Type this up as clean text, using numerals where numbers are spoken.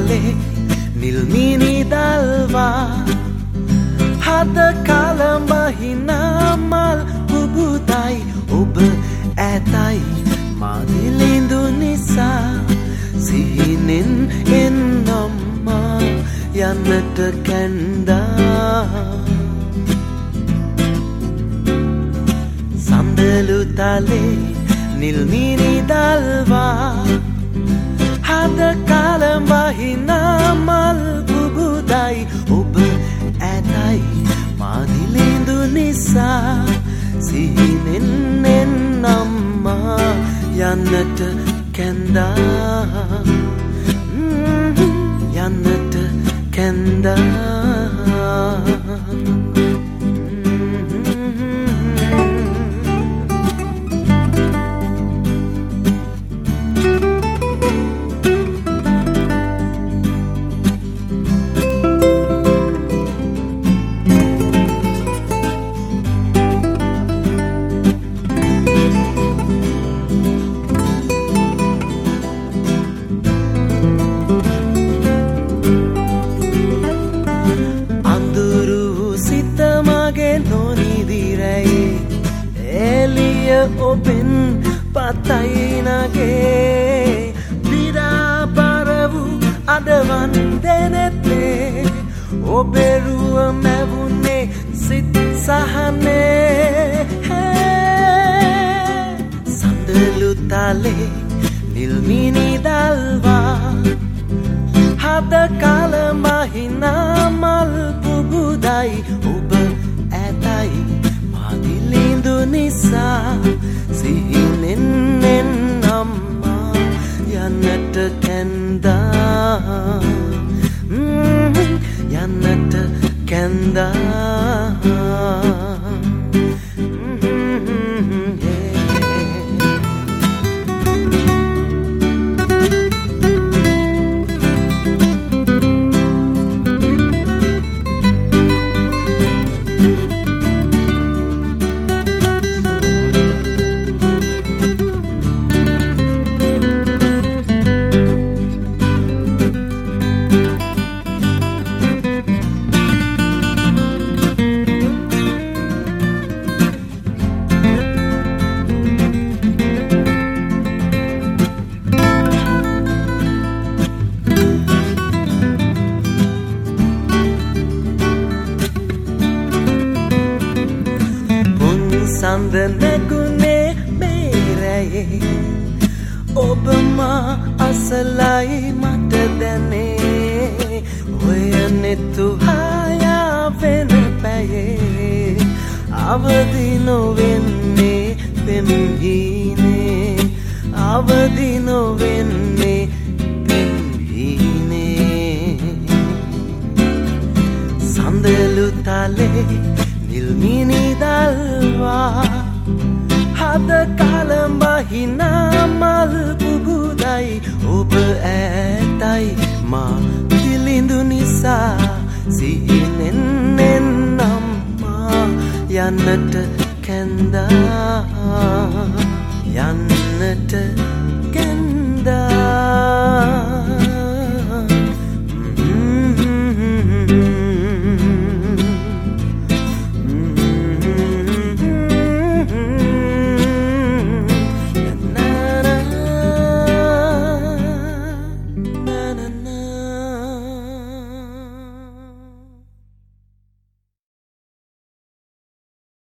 තලේ නිල් මිනි දල්වා හද කලඹ හිනා මල් පුබුදයි ඔබ ඇතයි මාදිලිඳු නිසා සිහිනෙන් එන්නම්මා යන්නට කැන්දා සඳලු තලේ නිල් මිනි දල්වා හද කලඹ හිනා මල් පුබුදයි ඔබ ඇතයි මාදිලිඳු නිසා සිහිනෙන් එන්නම්මා යන්නට කැන්දා යන්නට කැන්දා ඔබෙන් පතයිනගේ විරාපර වූ අදවන් දෙනෙත්තේ ඔබෙරුව මැවුනේ සිත් සහනේ සඳලු තලේ නිල් මිනි දල්වා හද කලඹ හිනා මල් පුබුදයි ඔබ ඇතයි මාදිලිඳු නිසා සිහිනෙන් එන්නම්මා යන්නට කැන්දා යන්නට කැන්දා සඳ නැගුණේ මේරයේ ඔබමා අසලයි මට දැනේ ඔය නෙතු හයාවෙන පැයේ අවදි නොවෙන්නේ පෙම්හීනේ අවදි නොවෙන්නේ පෙම්හීනේ සඳලු තලේ නිල් මිනි දල්වා හද කලඹ හිනා මල් පුබුදයි ඔබ ඇතයි මාදිලිඳු නිසා සිහිනෙන් එන්නම්මා යන්නට කැන්දා යන්නට කැන්දා